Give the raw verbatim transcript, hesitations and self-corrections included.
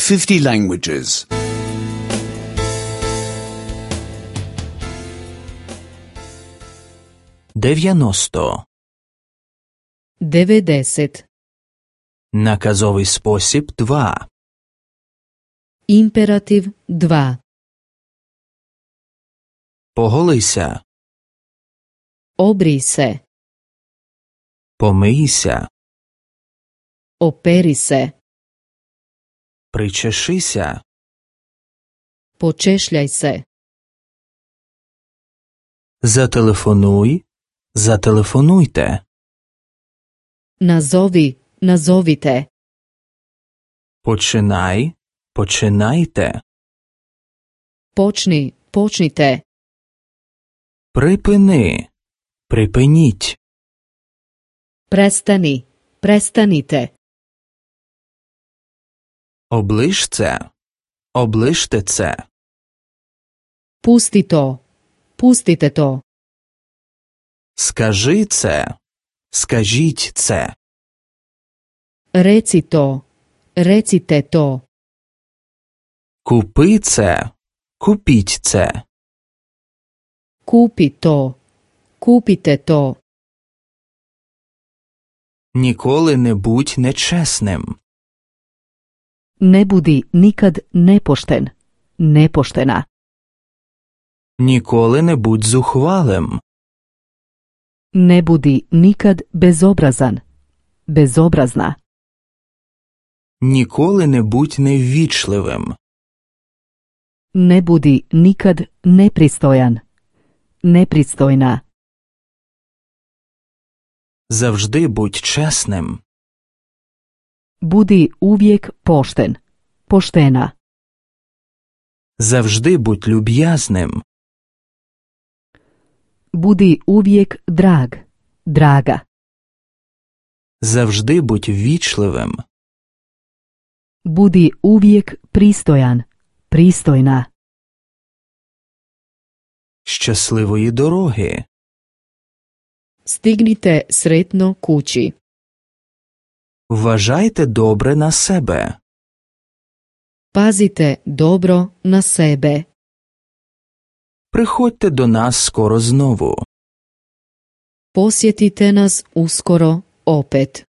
fifty languages. дев'яносто. devedeset. Наказовий спосіб два. Imperativ dva. Поголися. Obri se. Помийся. Operi se. Причешися. Počešljaj se. Зателефонуй. Зателефонуйте. Nazovi, nazovite. Починай. Починайте. Počni, počnite. Припини. Припиніть. Prestani, prestanite. Оближ це. Оближте це. Pusti to, pustite to. Скажи це. Скажіть це. Reci to, recite to. Купи це. Купіть це. Kupi to, kupite to. Ніколи не будь нечесним. Ne budi nikad nepošten, nepoštena. Ніколи не будь зухвалим. Ne budi nikad bezobrazan, bezobrazna. Ніколи не будь неввічливим. Ne budi nikad nepristojan, nepristojna. Завжди будь чесним. Budi uvijek pošten, poštena. Завжди будь люб'язним. Budi uvijek drag, draga. Завжди будь ввічливим. Budi uvijek pristojan, pristojna. Щасливої дороги. Stignite sretno kući. Вважайте добре на себе. Pazite dobro na sebe. Приходьте до нас скоро знову. Posjetite nas uskoro opet.